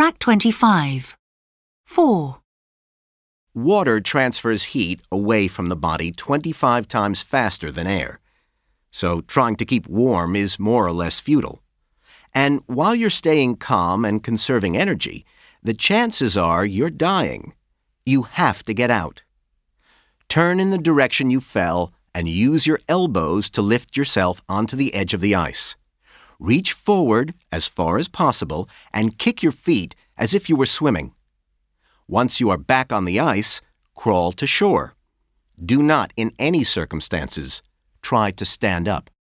Track 25. 4. Water transfers heat away from the body 25 times faster than air, so trying to keep warm is more or less futile. And while you're staying calm and conserving energy, the chances are you're dying. You have to get out. Turn in the direction you fell and use your elbows to lift yourself onto the edge of the ice. Reach forward as far as possible and kick your feet as if you were swimming. Once you are back on the ice, crawl to shore. Do not, in any circumstances, try to stand up.